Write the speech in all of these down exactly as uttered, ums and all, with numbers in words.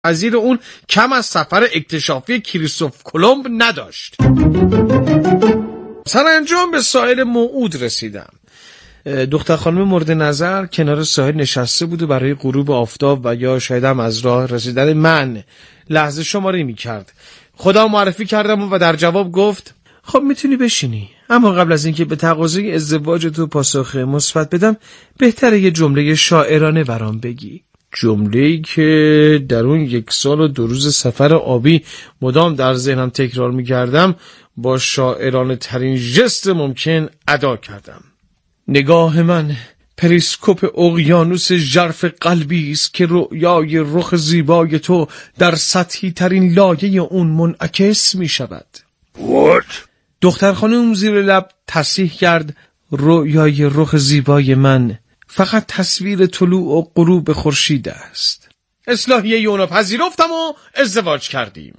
وزیر اون کم از سفر اکتشافی کریستوف کلمب نداشت. سرانجام به ساحل موعود رسیدم. دختر خانم مورد نظر کنار ساحل نشسته بود و برای غروب آفتاب و یا شاید هم از راه رسیدن من لحظه شماری می کرد. خدا معرفی کردم و در جواب گفت خب میتونی بشینی، اما قبل از اینکه به تقاضای ازدواج تو پاسخ مثبت بدم بهتره یه جمله شاعرانه برام بگی. جمله‌ای که در اون یک سال و دو روز سفر آبی مدام در ذهنم تکرار می‌کردم با شاعرانه ترین ژست ممکن ادا کردم. نگاه من پریسکوپ اقیانوس ژرف قلبی است که رؤیای رخ زیبای تو در سطحی ترین لایه اون منعکس می شود. What؟ دختر خانم زیر لب تصحیح کرد رؤیای رخ زیبای من فقط تصویر طلوع و غروب خورشید است. اصلاحیه اونو پذیرفتم و ازدواج کردیم.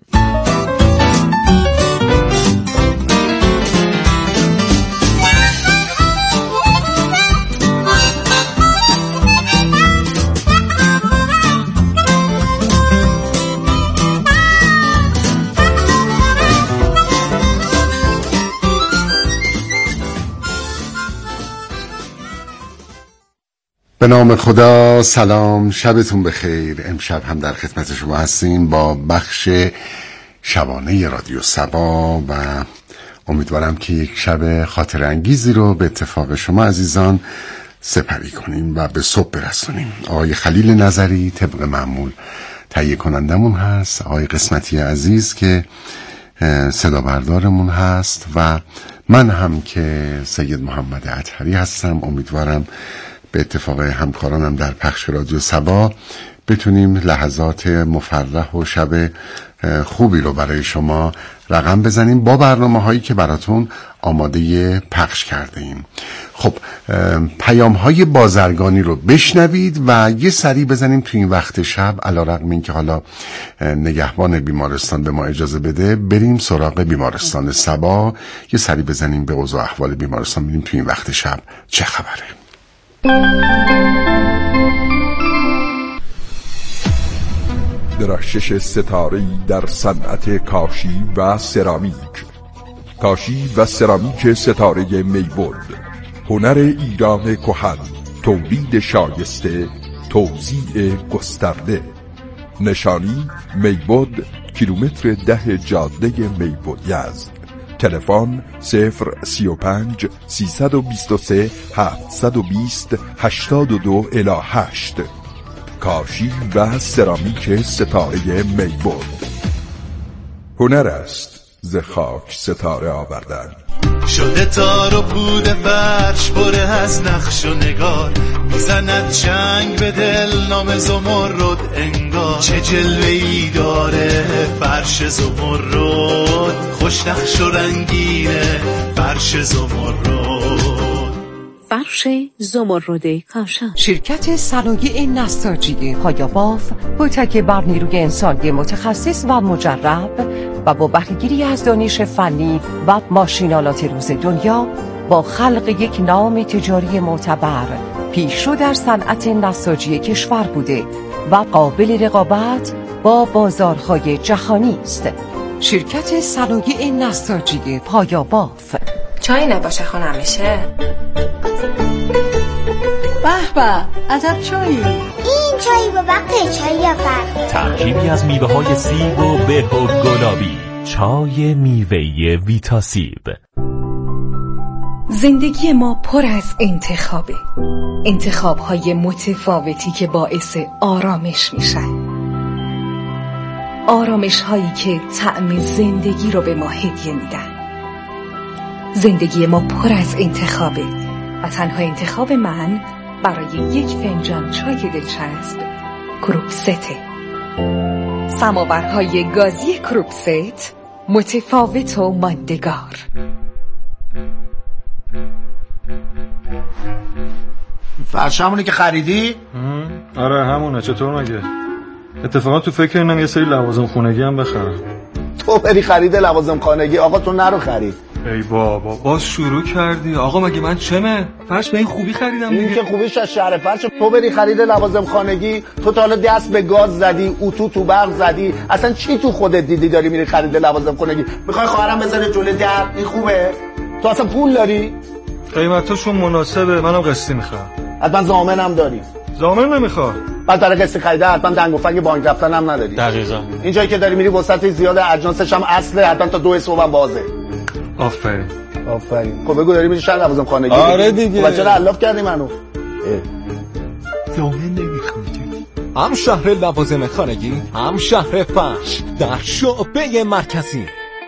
به نام خدا. سلام، شبتون بخیر. امشب هم در خدمت شما هستیم با بخش شبانه رادیو صبا و امیدوارم که یک شب خاطر انگیزی رو به اتفاق شما عزیزان سپری کنیم و به صبح برسونیم. آقای خلیل نظری طبق معمول تهیه کنندمون هست، آقای قسمتی عزیز که صدا بردارمون هست و من هم که سید محمد اطهری هستم. امیدوارم به اتفاق همکارانم در پخش رادیو صبا بتونیم لحظات مفرح و شب خوبی رو برای شما رقم بزنیم با برنامه هایی که براتون آماده پخش کرده ایم. خب پیام های بازرگانی رو بشنوید و یه سری بزنیم تو این وقت شب، علیرغم این که حالا نگهبان بیمارستان به ما اجازه بده بریم سراغ بیمارستان صبا، یه سری بزنیم به اوضاع احوال بیمارستان، ببینیم تو این وقت شب چه خبره. درخشش ستاره‌ای در صنعت کاشی و سرامیک. کاشی و سرامیک ستاره میبود، هنر ایران کهن، تولید شایسته، توزیع گسترده. نشانی میبود، کیلومتر ده جاده میبود یزد. تلفن صفر سی و پنج سیصد و بیست و سه هفتصد و بیست هشتاد و دو الی هشت. کاشی و سرامیک ستاره میبود. هنر است ز خاک ستاره آوردن. شده تار و پود فرش بره از نقش و نگار، میزند چنگ به دل نام زمرد انگار. چه جلوه‌ای داره فرش زمرد، خوش نقش و رنگینه فرش زمرد. فرش زمرد کاشان. شرکت صنایع نساجی پایاباف، هوتک بر نیروی انسانی متخصص و مجرب و با بهره‌گیری از دانش فنی و ماشینالات روز دنیا با خلق یک نام تجاری معتبر پیشرو در صنعت نساجی کشور بوده و قابل رقابت با بازارهای جهانی است. شرکت صنایع نساجی پایاباف. چای نباشه خانم میشه؟ به به، عجب چایی. این چایی با وقت چای یا فرق. ترکیبی از میوه های سیب و به و گلابی. چای میوه‌ای ویتا سیب. زندگی ما پر از انتخابه، انتخاب‌های متفاوتی که باعث آرامش میشن، آرامش‌هایی که طعم زندگی رو به ما هدیه میدن. زندگی ما پر از انتخابه و تنها انتخاب من برای یک فنجان چای دلچسب کروکسته. سماورهای گازی کروکست، متفاوت و ماندگار. فرش همونه که خریدی؟ آره همونه. چطور مگه؟ اتفاقا تو فکر اینم یه سری لوازم خونگی هم بخرم. تو بری خرید لوازم خانگی؟ آقا تو نرو خرید. ای بابا باز شروع کردی. آقا مگه من چمه؟ فرش به این خوبی خریدم دیگه. این که خوبیش از شهر فرش. تو بری خرید لوازم خانگی، تو تا حالا دست به گاز زدی، اتو تو برق زدی، اصلا چی تو خودت دیدی داری میری خرید لوازم خانگی؟ میخوای خواهرم بذاره جلوی در؟ این خوبه؟ تو اصلا پول داری؟ قیمتاشون مناسبه، منم قسطی میخوام. حتما ضامنم داری؟ ضامن نمیخوام. بعد برای قسطی خریده حتما دنگ و فنگ بانک رفتن هم نداری. دقیقاً. این جایی که داری میری وسط زیاد اجناسش هم اصله، حتما تا دو صبح هم بازه. آفرین. آفرین. خب بگو داری میری شهر لوازم خانگی؟ آره دیگه. خب چرا علاف کردی منو؟ ضامن نمیخوام. هم شهر لوازم خانگی، هم شهر فرش در شعبه مرکزی.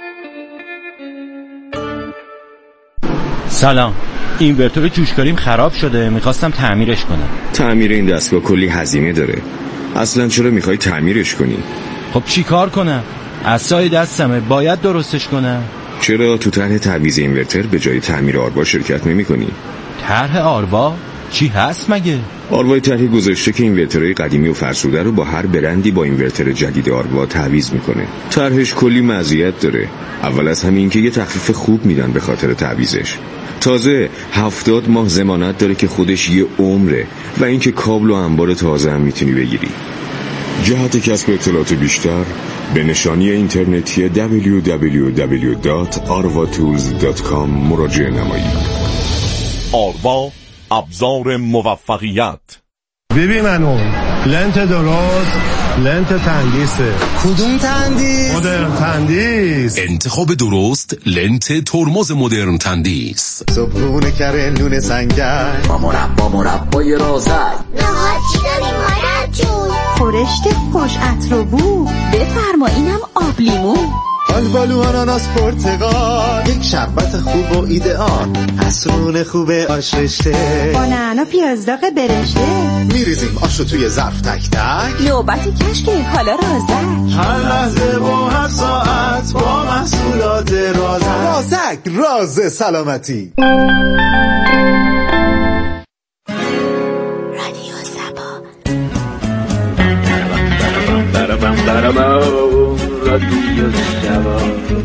سلام، اینورتور جوشکاریم خراب شده، میخواستم تعمیرش کنم. تعمیر این دستگاه کلی هزینه داره. اصلا چرا میخوای تعمیرش کنی؟ خب چی کار کنم؟ عصای دستمه، باید درستش کنم. چرا تو طرح تعویض اینورتر به جای تعمیر آروا شرکت نمی کنی؟ طرح آروا؟ چی هست مگه؟ آروای طرحی گذاشته که اینورترهای قدیمی و فرسوده رو با هر برندی با اینورتر جدید آروا تعویض میکنه. طرحش کلی مزیت داره. اول از همین که یه تخفیف خوب میدن به خاطر تعویضش. تازه هفتاد ماه ضمانت داره که خودش یه عمره و اینکه کابل و انبار تازه هم میتونی بگیری. جهت کسب اطلاعات بیشتر به نشانی اینترنتی دبلیو دبلیو دبلیو دات آروا تولز دات کام مراجعه نمایید. آروا، ابزار موفقیت. ببین منو لنت درست، لنت تندیسه. کدوم تندیس؟ مدرن تندیس. انتخاب درست لنت ترمز مدرن تندیس. صبحونه کره نون سنگر با مربا مربای رازک. نهار چی داریم مادر جون؟ خورشت خوش عطر و بو. بفرما اینم آب لیمو. آلبالو آناناس پرتقال. یک شربت خوب و ایدئال. حسون خوبه آش رشته. با نعنا پیاز داغ برشته. میریزیم آشو توی ظرف تک تک. نوبتی کشک حالا رازک. هر لحظه و هر ساعت با محصولات رازک. رازک، راز سلامتی. رادیو سبا. برابم برابم رادیو سبا.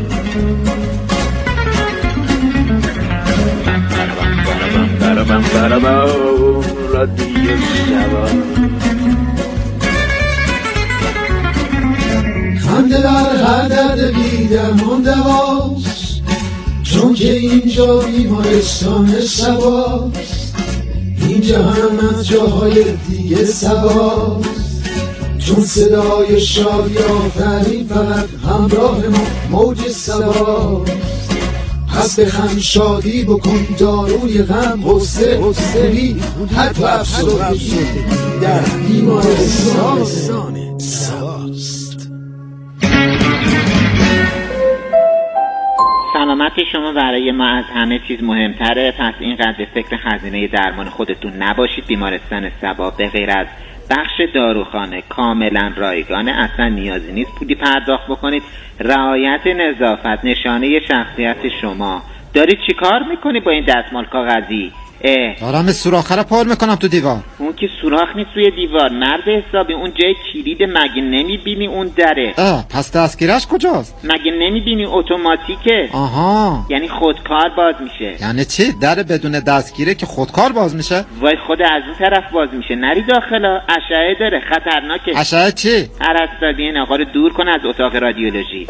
برابم برابم رادیو سبا. خنده در هر درد بیدرمان دواست، چون که اینجا بیمارستان سباست. این جهان از جاهای دیگه سباست، چون صدای شادی آفرین فقط همراه ما موج سباست. پس بخند شادی بکن داروی غم غصه غصه حتی افسردگی در بیمارستان سباست. سلامتی شما برای ما از همه چیز مهمتره، پس اینقدر فکر هزینه درمان خودتون نباشید. بیمارستان سبا به غیر از بخش داروخانه کاملا رایگانه، اصلا نیازی نیست پولی پرداخت بکنید. رعایت نظافت نشانه شخصیت شما. داری چی کار میکنی با این دستمال کاغذی؟ دارم سوراخ رو پر میکنم تو دیوار. اون که سوراخ نیست روی دیوار مرد حسابی، اون جای کلید. مگه نمیبینی اون دره؟ اه پس دستگیرش کجاست؟ مگه نمیبینی اتوماتیکه؟ آها، یعنی خودکار باز میشه. یعنی چی؟ در بدون دستگیره که خودکار باز میشه؟ وای خود از اون طرف باز میشه، نری داخلا. اشعه داره، خطرناکه. اشعه چی؟ عرضدادی این آقا رو دور کن از اتاق رادیولوژی.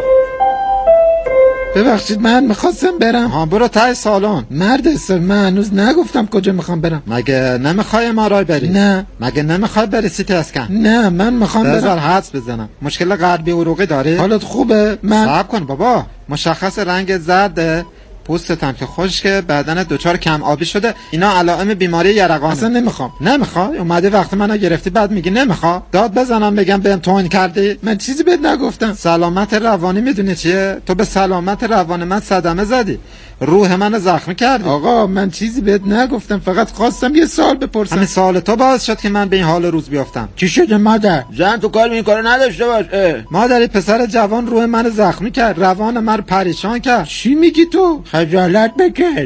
ببخشید من میخواستم برم. ها برو ته سالن. مرد حساب من هنوز نگفتم کجا میخوام برم. مگه نمیخوای ام آر آی بری؟ نه. مگه نمیخوای بری سی تی اسکن؟ نه من میخوام بذار حدس بزنم. مشکل قلبی عروقی داری؟ حالت خوبه؟ من صبر کن بابا. مشخص رنگ زرده، پوستت هم که خشکه، بدن دچار کم آبی شده، اینا علائم بیماری یرقانه. اصلا نمیخوام. نمیخوای؟ اومده وقت منو گرفتی بعد میگی نمیخوام. داد بزنم بگم بهم توهین کردی؟ من چیزی بهت نگفتم. سلامت روانی میدونی چیه؟ تو به سلامت روان من صدمه زدی، روح منو زخمی کردی. آقا من چیزی بهت نگفتم، فقط خواستم یه سوال بپرسم. همین سوال تو باعث شد که من به این حال روز بیافتم. چی شده مادر؟ زن تو کار این کارو نداشته باش. مادر پسر جوان روح منو زخمی کرد، روان منو پریشان کرد. چی میگی تو؟ خجالت بکش.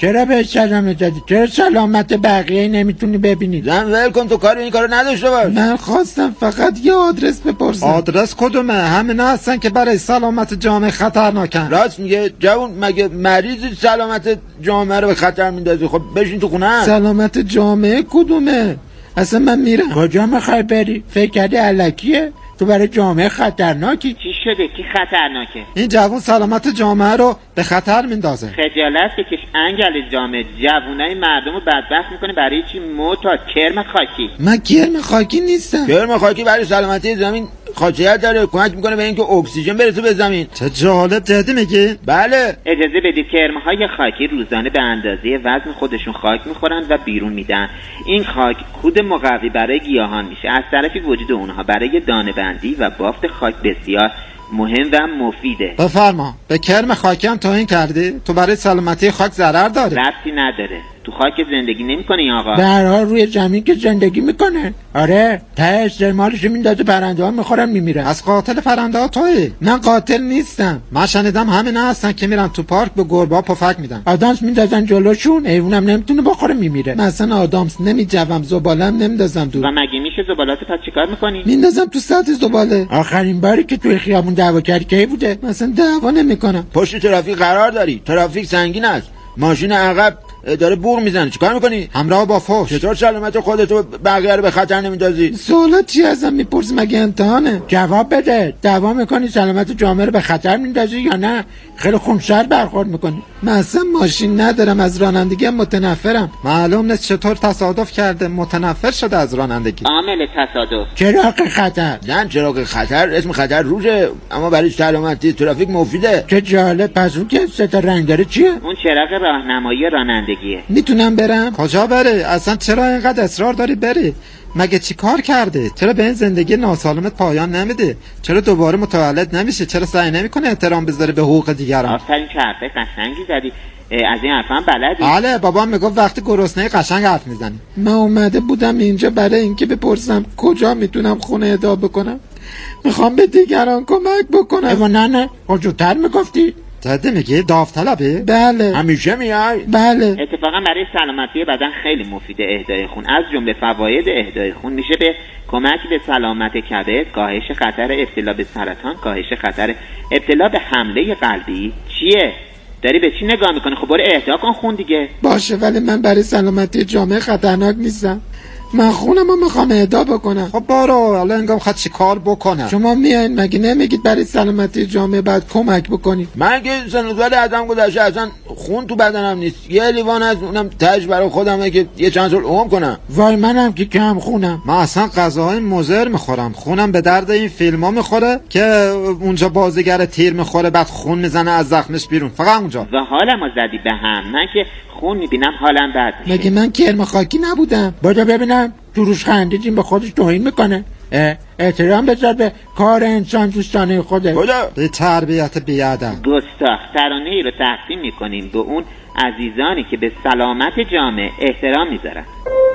چرا به سلامت دادی؟ چرا سلامت بقیه نمیتونی ببینی؟ زن ول کن، تو کاری این کارو نداشته باش. من خواستم فقط یه آدرس بپرسم. آدرس کدومه؟ همینا هستن که برای سلامت جامعه خطرناکن. راست میگه جوون، مگه مریضی سلامت جامعه رو به خطر میندازی؟ خب بشین تو خونه. سلامت جامعه کدومه؟ اصلا من میرم. کجا میخوای بری؟ فکر کردی الکیه؟ تو برای جامعه خطرناکی. چی شده؟ کی خطرناکه؟ این جوون سلامت جامعه رو به خطر میندازه. خجالت بکش انگل جامعه. جوونای مردم رو بدبخت میکنه برای چی؟ معتاد کرم خاکی. من کرم خاکی نیستم. کرم خاکی برای سلامتی زمین خاصیت داره، کمک میکنه به اینکه اکسیژن برسه به زمین. چه جالب. جدی میگی؟ بله. اجازه بدید کرمهای خاکی روزانه به اندازه وزن خودشون خاک میخورن و بیرون میدن. این خاک کود مقوی برای گیاهان میشه. از طرفی وجود اونها برای دانه بندی و بافت خاک بسیار مهم و مفیده. بفرما. به کرم خاکی هم توهین کردی؟ تو برای سلامتی خاک ضرر داره؟ ربطی نداره. تو خاک زندگی نمیکنه این آقا. به هر حال روی زمین که زندگی میکنه. آره، ته استعمالش میندازه، پرنده ها میخورن میمیرن. از قاتل پرنده ها تویی؟ من قاتل نیستم. من شنیدم همین هستن که میرن تو پارک به گربه ها پفک میدن، آدامس میندازن جلوشون، حیوانم نمیتونه بخوره میمیره. مثلا آدامس نمیجوم، زبالم نمیندازم دور. و مگه میشه زبالات پس چیکار میکنی؟ میندازم تو سطح زباله. آخرین باری که توی خیابون دعوا کردی کی بوده؟ مثلا دعوا نمیکنم. پشت ترافیک قرار داری، ترافیک سنگین است، ماشین عقب داره بوق میزنه، چیکار میکنی؟ همراه با فحش. چطور سلامت خودتو بقیه رو به خطر نمیندازی؟ سوالات چی ازم میپرسی؟ مگه امتحانه؟ جواب بده. دعوا میکنی سلامت جامعه رو به خطر میندازی یا نه خیلی خونسرد برخورد میکنی؟ من اصلا ماشین ندارم، از رانندگی متنفرم. معلوم نیست چطور تصادف کرده متنفر شده از رانندگی. عامل تصادف چراغ خطر. نه چراغ خطر اسم خطر روزه، اما برای سلامتی ترافیک مفیده. چه جالب. پس اون که سه تا رنگ داره چیه؟ اون چراغ راهنمایی رانندگیه. میتونم برم؟ کجا بره؟ اصلا چرا اینقدر اصرار داری بری؟ مگه چی کار کرده؟ چرا به این زندگی ناسالمت پایان نمیده؟ چرا دوباره متولد نمیشه؟ چرا سعی نمیکنه احترام بذاره به حقوق دیگران؟ آفرین، چه حرفای قشنگی زدی. از این حرفا بلدی؟ بله، بابام میگفت وقتی گرسنه قشنگ حرف میزنی. من اومده بودم اینجا برای اینکه بپرسم کجا میتونم خونه ادا بکنم. میخوام به دیگران کمک بکنم. اما نه نه، کجوتر میگفتی؟ جدی میگی؟ داوطلبی؟ بله. همیشه میای؟ بله. اتفاقا برای سلامتی بدن خیلی مفیده اهدای خون. از جمله فواید اهدای خون میشه به کمک به سلامت کبد، کاهش خطر ابتلا به سرطان، کاهش خطر ابتلا به حمله قلبی. چیه؟ داری به چی نگاه میکنی؟ خب برو اهدا کن خون دیگه. باشه، ولی من برای سلامتی جامعه خطرناک نیستم. من خونم رو میخوام اهدا بکنم. خب برو، حالا انگام خواهد چی کار بکنم. شما میایین مگه نمیگید برای سلامتی جامعه باید کمک بکنید؟ من که سنوزال ازم گذشته اصلا خون تو بدنم نیست. یه لیوان از اونم تاج برای خودمه که یه چند سال عمر کنم. وای منم که کم خونم. من اصلا غذاهای مضر میخورم، خونم به درد این فیلم ها میخوره که اونجا بازیگر تیر میخوره بعد خون میزنه از زخمش بیرون، فقط اونجا. و حالمو زدی به هم. من که خون میبینم حالم بد میشه. مگه من کرم خاکی نبودم؟ باید ببینم دروش خندیدیم به خودش توهین میکنه. احترام بذار به کار انسان دوستانه خوده. به تربیت بیادم. گستاخ. ترانه ای رو تقدیم میکنیم به اون عزیزانی که به سلامت جامعه احترام میذارن.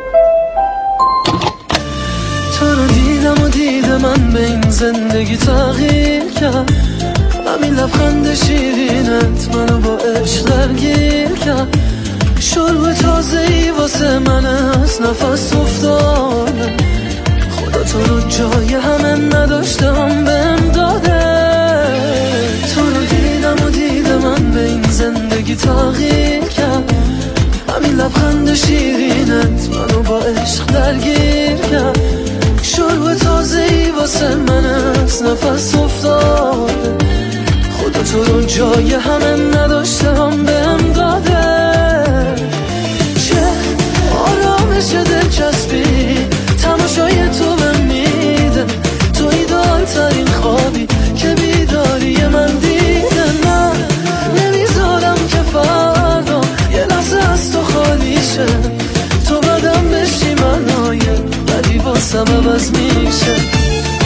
تو رو دیدم و دید من به این زندگی تغییر کرد. همین لبخند شیرینت منو با عشق درگیر کرد. شرب تازه‌ای واسه من از نفس افتاده. خدا تو رو جای همه نداشتم بهم داده. تو رو دیدم و دید من به این زندگی تغییر کرد. همین لبخند شیرینت منو با عشق درگیر کرد. شرب تازه‌ای واسه من از نفس افتاده. خدا تو رو جای همه نداشتم بهم داده. چه آرامش دلچسبی تماشای تو به میده. تو ایدال ترین خوابی که بیداری من دیده. نه نمیذارم که فردا یه لحظه از تو خالی شه. تو بدم بشی منای بدی واسم عوض میشه.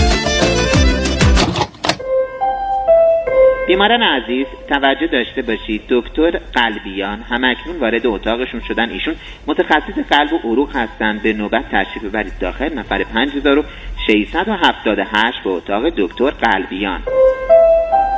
بیماران عزیز توجه داشته باشید، دکتر قلبیان همکنون وارد اتاقشون شدن. ایشون متخصص قلب و عروق هستند. به نوبت تشریف ببرید داخل. نفر پنج هزار و ششصد و هفتاد و هشت به اتاق دکتر قلبیان.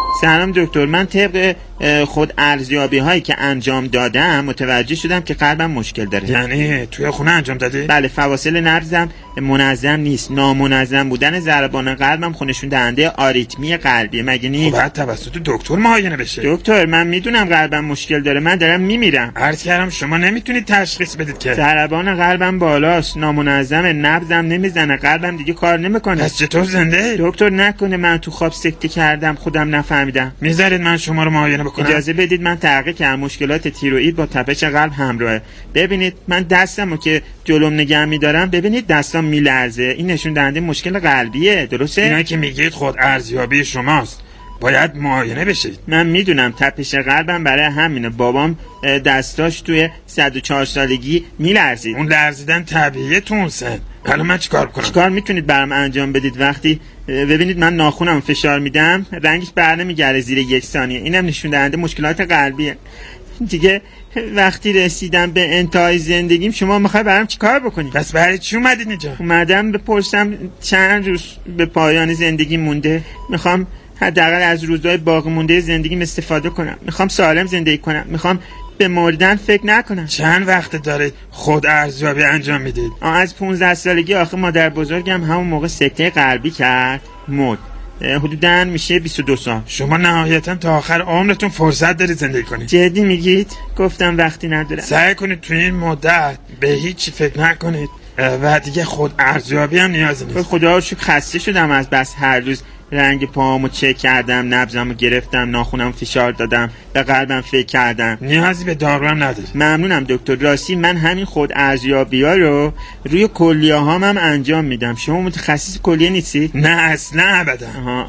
سلام دکتر، من طبق خود ارزیابی هایی که انجام دادم متوجه شدم که قلبم مشکل داره. یعنی توی خونه انجام دادی؟ بله، فواصل نبضم منظم نیست. نامنظم بودن ضربان قلبم نشون دهنده آریتمی قلبی. مگه نیست؟ خب بعد توسط دکتر معاینه بشه. دکتر من میدونم قلبم مشکل داره، من دارم میمیرم. عرض کردم شما نمیتونید تشخیص بدید که ضربان قلبم بالاست، نامنظم، نبضم نمیزنه، قلبم دیگه کار نمیکنه. پس چطور زنده؟ دکتر نکنه من تو خواب سکته کردم خودم نفهمیدم. میذارید من شما رو معاینه بکنم؟ اجازه بدید من تحقیق کردم. مشکلات تیروئید با تپش قلب همراهه. ببینید من دستمو که جلوم نگه می‌دارم، ببینید دستام میلرزه. این نشون دهنده مشکل قلبیه، درسته؟ اینا که میگید خود ارزیابی شماست، باید معاینه بشید. من میدونم تپش قلبم برای همینه. بابام دستاش توی صد و چهار سالگی میلرزید. اون لرزیدن طبیعیه تو اون سن. حالا من چیکار کنم؟ چیکار میتونید برام انجام بدید؟ وقتی ببینید من ناخونم فشار میدم رنگش بر نمیگره زیر یک ثانیه. اینم نشون دهنده مشکلات قلبیه. دیگه وقتی رسیدم به انتهای زندگیم شما میخوای برام چیکار بکنید؟ پس برای چی اومدید اینجا؟ اومدم بپرسم چند روز به پایان زندگی مونده. میخوام حداقل از روزهای باقی مونده زندگیم استفاده کنم. میخوام سالم زندگی کنم. میخوام به مردن فکر نکنم. چند وقت دارید خود ارزیابی انجام میدید؟ از پانزده سالگی. آخه مادر بزرگم همون موقع سکته قلبی کرد، مرد. حدوداً میشه بیست و دو سال. شما نهایتاً تا آخر عمرتون فرصت دارید زندگی کنید. جدی میگید؟ گفتم وقتی ندارم. سعی کنید تو این مدت به هیچی فکر نکنید و دیگه خود ارزیابی هم نیازی نیست. خدا رو شکر خسته شدم از بس هر روز رنگ پاهامو چک کردم، نبضمو گرفتم، ناخونم فشار دادم، به قلبم فکر کردم. نیازی به دارو هم نداری. ممنونم دکتر. راستی من همین خود ارزیابی‌ها رو روی کلیه‌هام هم انجام میدم. شما متخصص کلیه نیستید؟ نه اصلا ابدا. آها.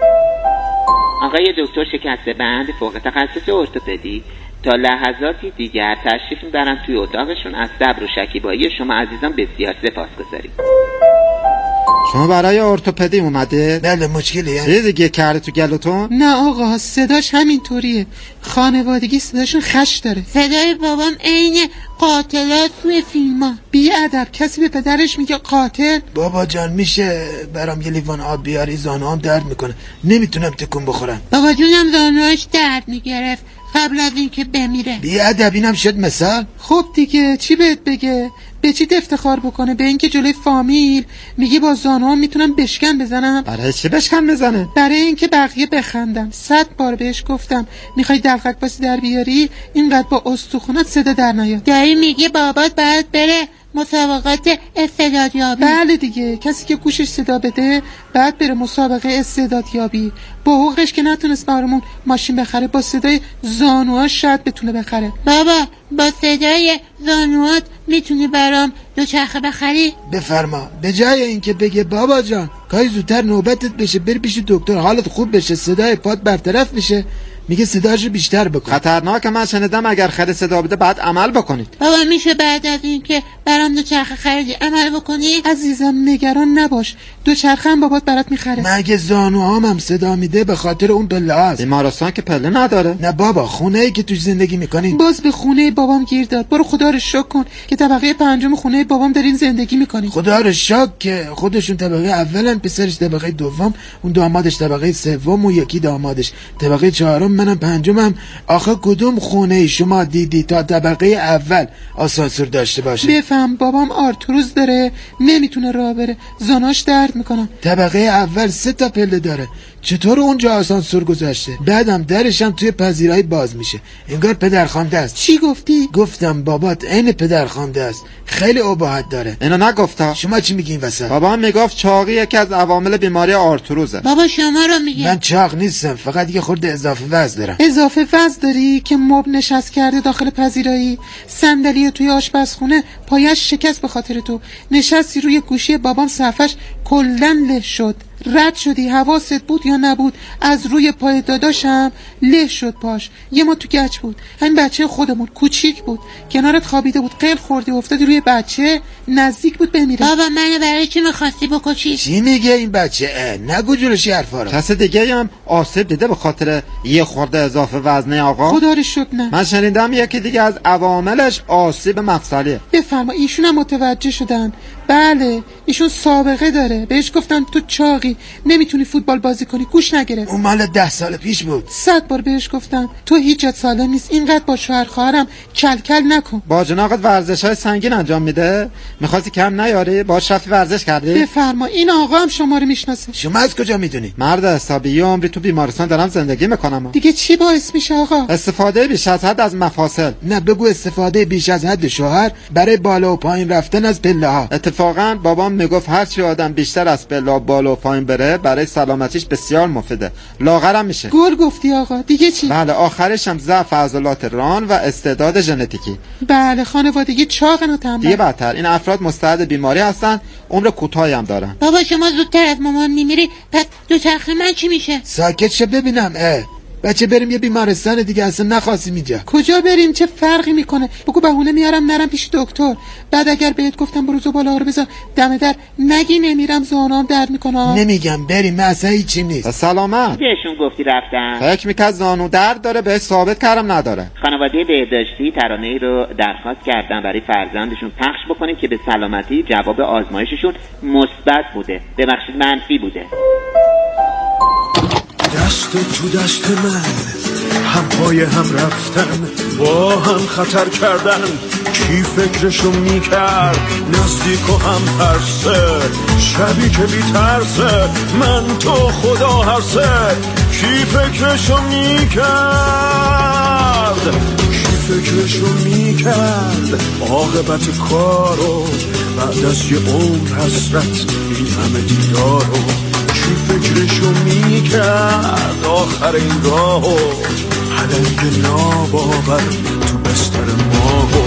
آقای دکتر شکسته بند فوق تخصص ارتوپدی، تا لحظاتی دیگر تشریف میبرم توی اتاقشون. از صبر و شکیبایی شما عزیزان بسیار سپاسگزاریم. شما برای ارتوپدی اومده؟ بله. مشکلی هست؟ چیزی دیگه کرده تو گلوتون؟ نه آقا، صداش همینطوریه. خانوادگی صداشون خش داره. صدای بابام عین قاتلات توی فیلم ها. بی ادب، کسی به پدرش میگه قاتل؟ بابا جان میشه برام یه لیوان آب بیاری؟ زانوام درد میکنه، نمیتونم تکون بخورم. بابا جونم زانوهاش درد میگرفت قبل از اینکه بمیره. بی ادب اینم شد مثال؟ خب دیگه چی بهت بگه؟ به چی افتخار بکنه؟ به اینکه جلوی فامیل میگه با زانوام میتونم بشکن بزنم؟ برای چی بشکن بزنه؟ برای اینکه بقیه بخندم. صد بار بهش گفتم میخوای دلخک باسی در بیاری اینقدر با استخونات صدا در نیاد. دایی میگه بابات باید بره مسابقات استعدادیابی. بله دیگه، کسی که گوشش صدا بده بعد بره مسابقه استعدادیابی. با حقوقش که نتونست برامون ماشین بخره، با صدای زانوهاش شاید بتونه بخره. بابا با صدای زانوهات میتونی برام دوچرخه بخری؟ بفرما. به جای اینکه بگه بابا جان کاری زودتر نوبتت بشه بری پیش دکتر حالت خوب بشه صدای پات برطرف بشه، میگه صداشو بیشتر بکن. خطرناکه. من شنیدم اگر خیلی صدا بده بعد عمل بکنید. بابا میشه بعد از این که برام دوچرخه خریدی عمل بکنی؟ عزیزم نگران نباش، دوچرخه هم بابات برات میخره. مگه زانوهام هم صدا میده به خاطر اون پله هست؟ بیمارستان که پله نداره. نه بابا، خونه ای که توش زندگی میکنین. باز به خونه بابام گیر داد. برو خدا رو شکر کن که طبقه پنجم خونه بابام دارین زندگی میکنین. خدا رو شکر که خودشون طبقه اولن، پسرش طبقه دوم، اون دامادش طبقه سوم و یکی دامادش طبقه چهارم، منم پنجمم. آخه کدوم خونه ای شما دیدی تا طبقه اول آسانسور داشته باشه؟ بفهم بابام آرتروز داره، نمیتونه راه بره، زاناش درد میکنن. طبقه اول سه تا پله داره، چطور اونجا آسانسور گذاشته؟ بعدم درش هم توی پذیرایی باز میشه، انگار پدرخوانده است. چی گفتی؟ گفتم بابات عین پدرخوانده است، خیلی اباحت داره. اینو نگفتا؟ شما چی میگین وسط؟ بابا هم میگفت چاقی یکی از عوامل بیماری آرتروزه. بابا شما رو میگه. من چاق نیستم، فقط یه خورده اضافه وزن دارم. اضافه وزن داری که مبل نشست کرده داخل پذیرایی، صندلی توی آشپزخونه پایش شکست به خاطر تو، نشستی روی گوشی بابام صفحش کلن له شد، رد شدی، حواست بود یا نبود، از روی پای داداشم له شد پاش. یه ما تو گچ بود، همین بچه خودمون کوچیک بود، کنارت خوابیده بود، قل خوردی افتادی روی بچه، نزدیک بود بمیره. بابا منو برای چی میخواستی بکشی؟ چی میگه این بچه؟ نگو جلوشی حرفا رو. کس دیگه هم آسیب دیده به خاطر یه خورده اضافه وزنه آقا؟ خدا رو شکر نه. من شنیدم یکی دیگه از عواملش آسیب مفصلیه. بفرما. ایشون هم متوجه شدن بله ایشون سابقه داره، بهش گفتن تو چاقی نمیتونی فوتبال بازی کنی، گوش نگرفت. اون مال ده سال پیش بود. صد بار بهش گفتم تو هیچ سالم نیست، اینقدر با شوهر خواهرم کل کل نکن. با جناقت ورزش‌های سنگین انجام میده، می‌خواستی کم نیاری، باهاش رفتی ورزش کردی؟ بفرما، این آقا هم شما رو میشناسه. شما از کجا میدونی؟ مرد حسابی، یه عمری تو بیمارستان دارم زندگی میکنم. دیگه چی باعث میشه آقا؟ استفاده بیش از حد از مفاصل. نه بگو استفاده بیش از حد شوهر برای بالا و پایین رفتن از پله ها. اتفاقا بابام میگفت هر چی آدم بیشتر از پله بالا و پایین بره برای سلامتیش بسیار مفیده، لاغرم میشه. گل گفتی آقا، دیگه چی؟ بله آخرش هم ضعف عضلات ران و استعداد ژنتیکی. بله خانوادگی چاقن و تنبل. دیگه بدتر این افراد مستعد بیماری هستن، عمر کوتاهی هم دارن. بابا شما زودتر از مامان میمیری، پس دوچرخه من چی میشه؟ ساکت شه ببینم. اه بچه بریم یه بیمارستان دیگه، اصلا نخواستیم اینجا. کجا بریم؟ چه فرقی میکنه؟ بگو بهونه میارم نرم پیش دکتر، بعد اگر بهت گفتم برو زباله ها رو بذار دم در، نگی نمیرم زانوام درد میکنه. نمیگم بریم، من اصلا هیچی نیست. سلامت. بهشون گفتی رفتن؟ فکر میکرد زانو درد داره، بهش ثابت کردم نداره. خانواده بهداشتی ترانه‌ای رو درخواست کردن برای فرزندشون پخش بکنیم که به سلامتی جواب آزمایششون مثبت بوده، ببخشید منفی بوده. دست تو دست من، هم پای هم رفتن، با هم خطر کردن. کی فکرشو میکرد نزدیک و هم ترسه، شبی که بی ترسه من تو خدا هرسه. کی فکرشو میکرد، کی فکرشو میکرد عاقبت کارو، بعد از یه عمر حسرت این همه دیدارو. کی فکرشو میکرد آخر این راهو، پلنگ ناباور تو بستر ماهو.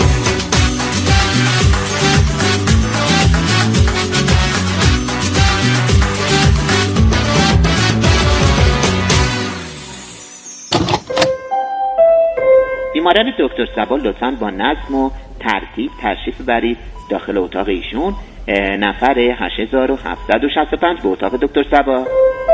بیماران دکتر صبا لطفاً با نظم و ترتیب تشریف ببرید داخل اتاق ایشون. نفر هشت هزار و هفتصد و شصت و پنج به اتاق دکتر صبا.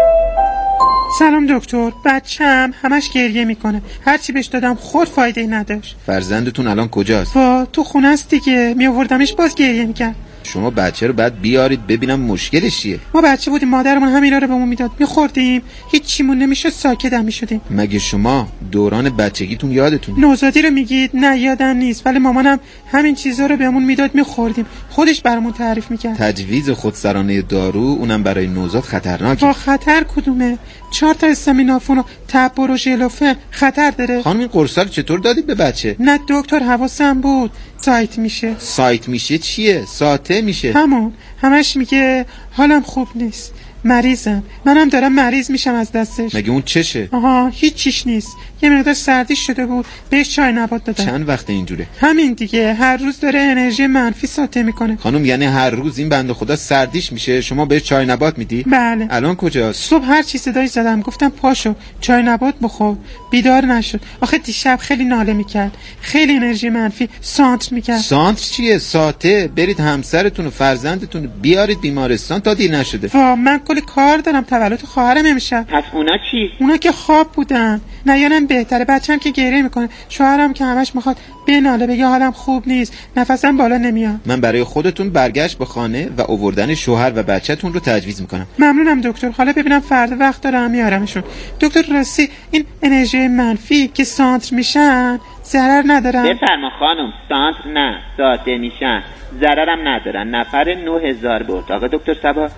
سلام دکتر، بچه‌م همش گریه میکنه، هرچی بهش دادم خود فایده نداشت. فرزندتون الان کجاست؟ وا تو خونه است دیگه، میآوردمش باز گریه میکرد. شما بچه رو بعد بیارید ببینم مشکلش چیه. ما بچه بودیم مادرمون همینا رو بهمون میداد، میخوردیم، هیچ چیمون نمیشد، ساکت هم میشدیم. مگه شما دوران بچگیتون یادتون؟ نوزادی رو میگید؟ نه یادم نیست، ولی مامانم همین چیزا رو بهمون میداد، میخوردیم، خودش برامون تعریف میکرد. تجویز خودسرانه دارو اونم برای نوزاد خطرناکه. با خطر کدومه؟ چهار تا استامینوفن و تبر و ژلوفن خطر داره. خانم این قرصا رو چطور دادید به بچه؟ نه دکتر حواسم بود. سایت میشه. سایت میشه چیه؟ ساته میشه. همون همش میگه حالم خوب نیست، مریضم، منم دارم مریض میشم از دستش. مگه اون چشه؟ آها هیچ چیش نیست، یه مقدار سردیش شده بود، بهش چای نبات دادم. چند وقت اینجوره؟ همین دیگه، هر روز داره انرژی منفی ساطع میکنه. خانم یعنی هر روز این بنده خدا سردیش میشه شما بهش چای نبات میدی؟ بله. الان کجاست؟ صبح هر چی صدایی زدم گفتم پاشو چای نبات بخور، بیدار نشد. آخه دیشب خیلی ناله میکرد، خیلی انرژی منفی سانتر میکرد. سانتر چیه؟ ساته. برید همسرتون و فرزندتون رو بیارید بیمارستان تا دیر نشده. وا من کلی کار دارم، تولد خواهرم امشب. پس اونا چی؟ اونا که خواب بودن. نیانم بهتره، بچه‌م که گریه میکنه، شوهرم که همش میخواد بناله بگه حالم خوب نیست، نفسم بالا نمیاد. من برای خودتون برگشت به خانه و آوردن شوهر و بچه‌تون رو تجویز میکنم. ممنونم دکتر، حالا ببینم فردا وقت دارم میارمشون. دکتر راستی این انرژی منفی که سانتر میشن ضرر ندارن؟ بفرما خانم، سانتر نه، ساطع میشن، ضررم ندارن. نفر نه هزار به اتاق دکتر صبا.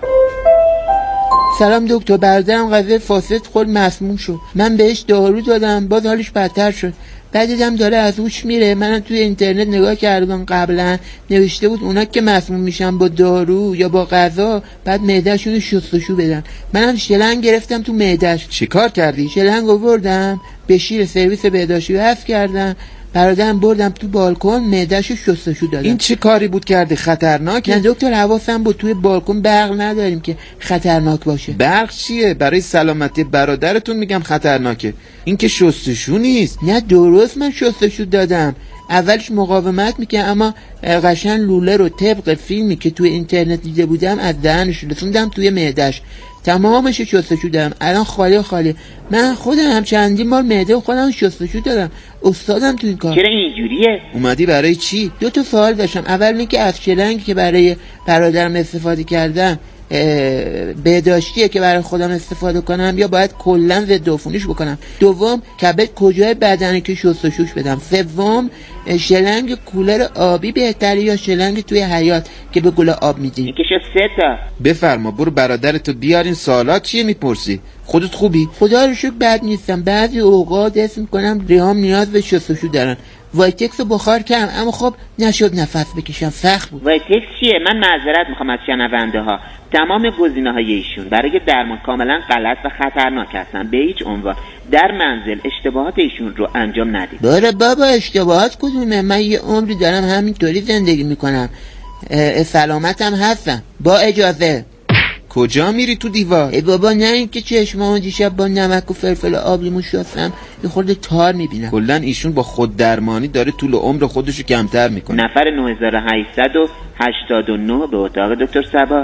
سلام دکتر، برادرم غذای فاسد خورد مسموم شد، من بهش دارو دادم باز حالش بدتر شد، بعد دیدم داره از هوش میره. منم توی اینترنت نگاه کردم، قبلا نوشته بود اونا که مسموم میشن با دارو یا با غذا بعد معدهشون رو شستشو بدن. منم شلنگ گرفتم تو معدهش. چیکار کردی؟ شلنگ آوردم به شیر سرویس بهداشتی حذف کردم، برادرم بردم تو بالکن معدهشو شستشو دادم. این چه کاری بود کردی؟ خطرناکه؟ نه دکتر حواسم بود توی بالکن برق نداریم که خطرناک باشه. برق چیه؟ برای سلامتی برادرتون میگم خطرناکه، این که شستشو نیست. نه درست من شستشو دادم، اولش مقاومت میکنه اما قشنگ لوله رو طبق فیلمی که توی اینترنت دیده بودم از دهنش رسوندم توی معدهش، تمامش شستشو دادم، الان خالی خالی. من خودم هم چندین بار معده خودم شستشو دادم، استادم تو این کار. چرا اینجوریه؟ اومدی برای چی؟ دو تا سوال داشتم. اول اینکه از شلنگی که برای برادرم استفاده کردم بهداشتیه که برای خودم استفاده کنم یا باید کلا ضد عفونیش بکنم؟ دوم کبد کجای بدنه که شستشوش بدم؟ سوم شلنگ کولر آبی بهتره یا شلنگ توی حیاط که به گل آب میدین؟ این که سه تا. بفرما برو برادرتو بیارین. سوالات چیه میپرسی؟ خودت خوبی؟ خدا رو شکر بد نیستم. بعضی اوقات اسم میکنم ریهام نیاز به شستشو دارن. وایتکس رو بخار کردم اما خب نشد نفس بکشم، سخت بود. وایتکس چیه؟ من معذرت میخوام از شنونده ها. تمام گزینه‌های ایشون برای درمان کاملا غلط و خطرناک هستن. به هیچ عنوان در منزل اشتباهات ایشون رو انجام ندید. باره بابا اشتباهات کدومه؟ من یه عمری دارم همینطوری زندگی میکنم، سلامتم هستم. با اجازه. کجا میری تو دیوار؟ ای بابا نه اینکه چشمامو دیشب با نمک و فلفل آب لیمو شستم یه خورده تار میبینم. کلا ایشون با خود درمانی داره طول عمر خودشو کمتر میکنه. نفر نه هزار و هشتصد و هشتاد و نه به اتاق دکتر صبا.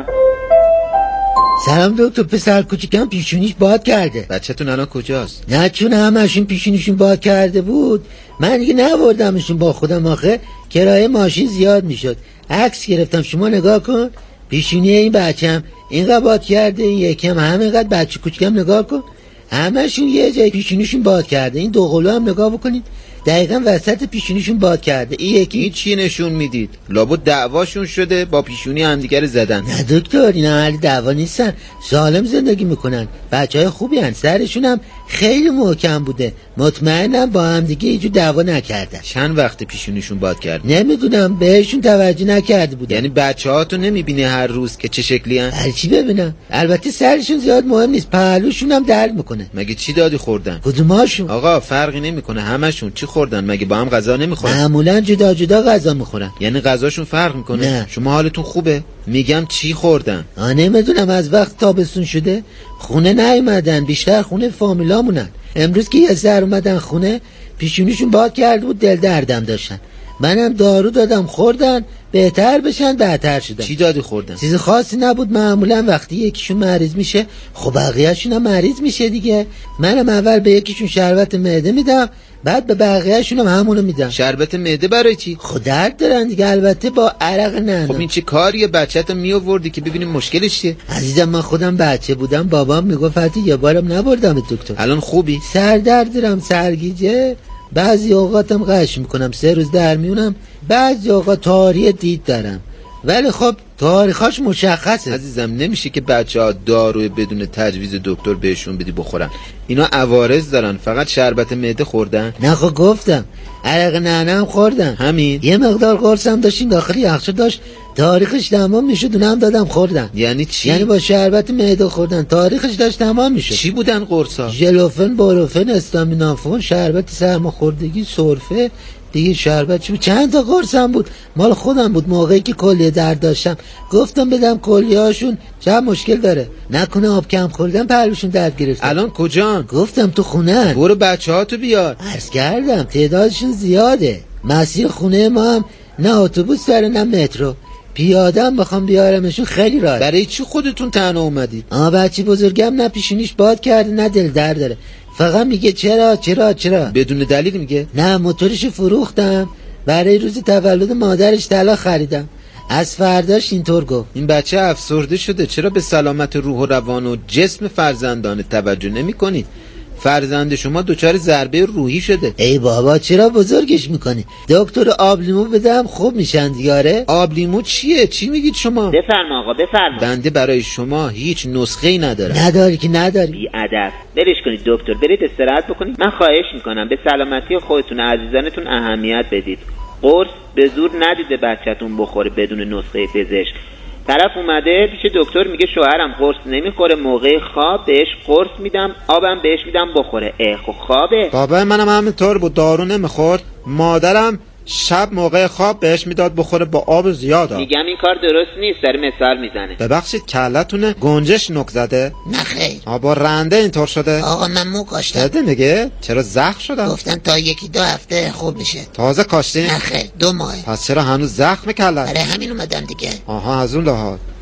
سلام دکتر، پسر کوچیکم پیشونیش باد کرده. بچه‌تون الان کجاست؟ نه چون همشون پیشونیشون باد کرده بود من دیگه نبردمشون با خودم، آخه کرایه ماشین زیاد میشد. عکس گرفتم، شما نگاه کن پیشونی این بچم اینقدر باد کرده، این یکم همینقدر بچه کوچیکم نگاه کن همشون یه جای پیشونیشون باد کرده. این دو قلو هم نگاه بکنید دقیقا وسط پیشونیشون باد کرده. این یکی این چی نشون میدید؟ لابد دعواشون شده با پیشونی همدیگر زدن. نه دکتر این اهل دعوا نیستن، سالم زندگی میکنن، بچهای خوبی هن. سرشون هم خیلی محکم بوده، مطمئنم با همدیگه اینجور دعوا نکردن. چند وقت پیشونیشون باد کرد؟ نمیدونم، بهشون توجه نکرده بودن. یعنی بچه‌هاتو نمیبینی هر روز که چه شکلی ان؟ هر چی ببینم. البته سرشون زیاد مهم نیست، پهلوشون هم درد میکنه. مگه چی دادی خوردن؟ کدوماشون؟ آقا فرقی نمیکنه همشون چی خوردن؟ مگه با هم غذا نمیخورن؟ معمولا جدا جدا غذا میخورن. یعنی غذاشون فرق میکنه؟ نه. شما حالتون خوبه؟ میگم چی خوردن؟ آ نمیدونم، از وقت تابستون شده خونه نیومدن، بیشتر خونه فامیلامونن. امروز که یه سر اومدن خونه پیشونیشون باد کرده بود، دل دردم داشتن. منم دارو دادم خوردن بهتر بشن، بهتر شدن. چی دادی خوردن؟ چیز خاصی نبود. معمولا وقتی یکیشون مریض میشه خب بقیه‌شون هم مریض میشه دیگه. منم اول به یکیشون شربت معده میدم، بعد به بقیه‌شون هم همونو میدم. شربت معده برای چی؟ خب درد دارن دیگه، البته با عرق نه. خب این چه کاریه؟ بچه‌تو میآوردی که ببینیم مشکلش چیه؟ عزیزم من خودم بچه بودم بابام میگفت حتی یه بارم نبردم دکتر. الان خوبی؟ سر درد دارم، سرگیجه، بعضی اوقاتم قش میکنم، سه روز در میونم، بعضی اوقات تاری دید دارم، ولی خب تاریخاش مشخصه. عزیزم نمیشه که بچه‌ها دارو بدون تجویز دکتر بهشون بدی بخورن. اینا عوارض دارن، فقط شربت معده خوردن. نه خب گفتم عرق نعنه هم خوردن. همین؟ یه مقدار قرص هم داشتیم داخل یخچال داشت، تاریخش تمام میشد اونم دادم خوردن. یعنی چی؟ یعنی با شربت معده خوردن، تاریخش داشت تمام میشد. چی بودن قرصا؟ ژلوفن، بروفن، استامینوفن، شربت سرماخوردگی، سرفه، دیگه شربت چی بود؟ چند تا قرص هم بود، مال خودم بود. موقعی که کلیه درد داشتم گفتم بدم کلیه‌هاشون، چه مشکل داره؟ نکنه آب کم خوردن پهلوشون درد گرفت. الان کجان؟ گفتم تو خونه. برو بچه‌هاتو بیار. عرض کردم تعدادشون زیاده، مسیر خونه ما هم نه اتوبوس داره نه مترو، پیاده هم بخوام بیارمشون خیلی راحت. برای چی خودتون تنها اومدید؟ آ بچه بزرگم نه پیشونیش باد کرده نه دل درد داره، فقط میگه چرا چرا چرا. بدون دلیل میگه؟ نه موتورشو فروختم، برای روز تولد مادرش طلا خریدم، از فرداش اینطور گفت. این بچه افسرده شده، چرا به سلامت روح و روان و جسم فرزندان توجه نمی کنید؟ فرزند شما دچار ضربه روحی شده. ای بابا چرا بزرگش میکنی؟ دکتر آب لیمو بدم خوب میشن دیاره. آب لیمو چیه؟ چی میگید شما؟ بفرما آقا بفرما. بنده برای شما هیچ نسخه ای ندارم. نداری که نداری. بی ادب. برش کنید دکتر، برید استراحت بکنید. من خواهش میکنم به سلامتی خودتون و عزیزانتون اهمیت بدید. قرص به زور ندید به بچه‌تون بخوره بدون نسخه پزشک. طرف اومده پیش دکتر میگه شوهرم قرص نمیخوره، موقع خواب بهش قرص میدم، آبم بهش میدم بخوره. اه خب خوابه. بابا منم همینطور بود، دارو نمیخورد. مادرم شب موقع خواب بهش میداد بخوره با آب زیاد. میگم این کار درست نیست، داره مثال میزنه. ببخشید کلتونه گنجش نک زده؟ نه خیر. آبا رنده اینطور شده؟ آقا من مو کاشتم. بده میگه چرا زخم شدم؟ گفتن تا یکی دو هفته خوب میشه. تازه کاشتی؟ نه خیر دو ماه. پس چرا هنوز زخم کلت؟ برای همین اومدم دیگه. آها از اون لحاظ.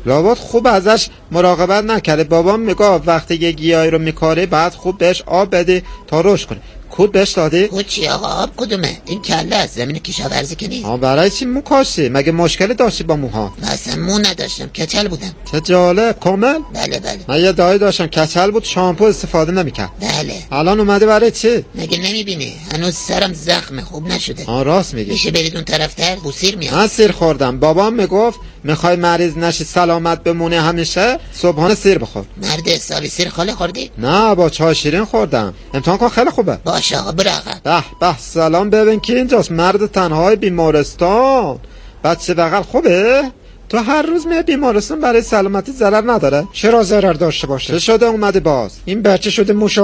لابد خوب ازش مراقبت نکرده. بابام میگه وقتی یه گیاهی رو میکاره بعد خوب بهش آب بده تا رشد کنه. کود بهش داده؟ کود چی آقا؟ آب کدومه؟ این کله از زمین کشاورزی که نیست. آه برای چی مو کاشی؟ مگه مشکلی داشتی با موها؟ اصلا مو نداشتم، کچل بودم. چه جالب. کامل؟ بله بله. من یه دایی داشتم کچل بود، شامپو استفاده نمیکرد. بله. الان اومده برای چی؟ مگه نمیبینی هنوز سرم زخمه، خوب نشده. آه راست میگی. میشه برید اون طرفتر؟ بوسیر میاد. من سیر خوردم. بابام میگفت میخوای مریض نشی سلامت بمونه همیشه صبحانه سیر بخور. مرد حسابی سیر خاله خوردی؟ نه با چای شیرین خوردم. امتحان کن خیلی خوبه. باشه آقا برو عقب. به به سلام ببین کی اینجاست. مرد تنهای بیمارستان. بچه بغل خوبه؟ تو هر روز میای بیمارستان برای سلامتی ضرر نداره؟ چرا ضرر داشته باشه؟ چه شده اومده باز؟ این بچه شده موش